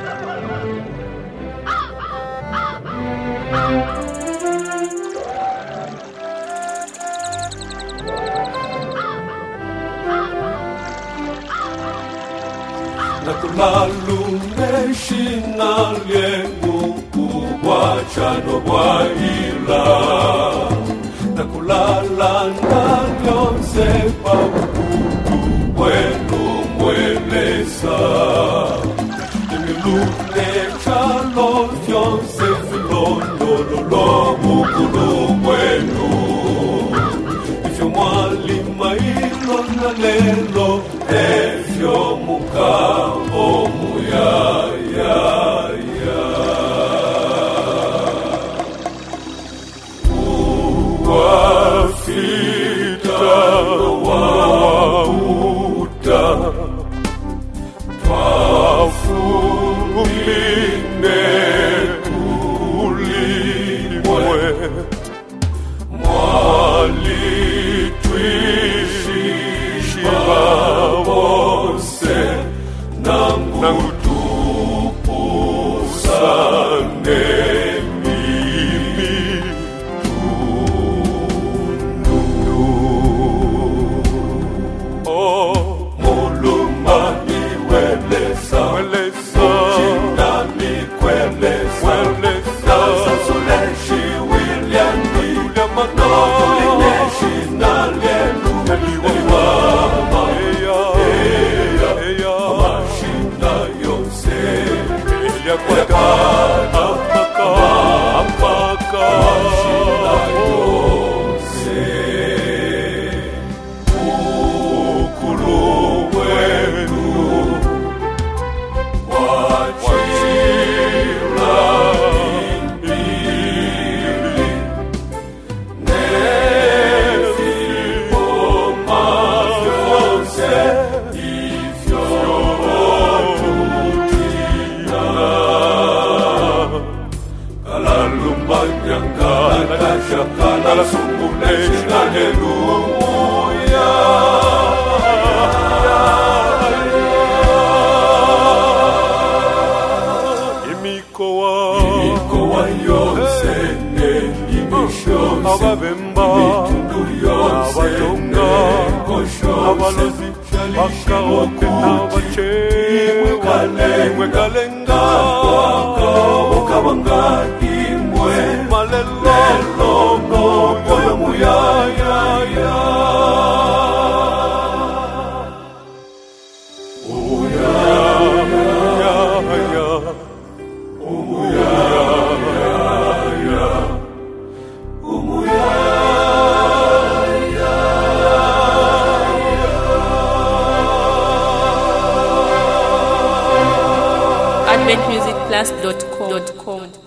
Nakulalumeshina lyengu kuwachano bwaila nakulala nalyosepa ukutu wenu mwelesa nimilune chalo fyonse filondololo ukulu wenu ifyo mwalima ilo na lelo efyo mukao muyaya uwafita wauta twafumine kulimwe mwalitwishiwawose nangutupusane mimi tununu mulumani welesa uchinami kwelesa nasazuleshi wiliani nokulineshi nalelu eliwama amashina yose yakwakana amaka amashina yose ukulu wenu wachila imbili nefipoma vyose ifyo tutina kalalumanyanga natasha sungulesha haleluya imikowa yose n'imishozi ababemba imitundu yose abatonga abalozi bakaoke n'abacemwe kalenga ukabanga imwe malelo moyo muyaya AdventMusicPlus.com